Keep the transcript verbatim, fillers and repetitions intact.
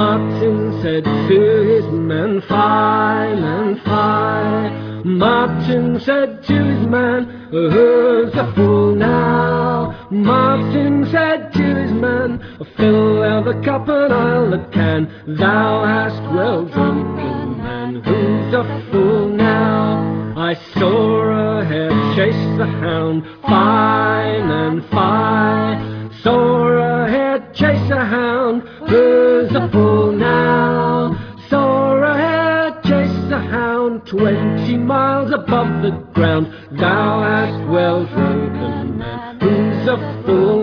Martin said to his men, "Fie, men, fie." Martin said to his man, "Who's the fool now?" Martin said to his man, "Fill thou the cup and I'll the can. Thou hast well drunken, man, who's the fool now?" I saw a hare chase the hound, fie, man, fie. Saw a hare chase a hound, who's the fool now? Saw a hare chase a hound, twenty miles above the ground. Thou hast well drunken, man, who's the fool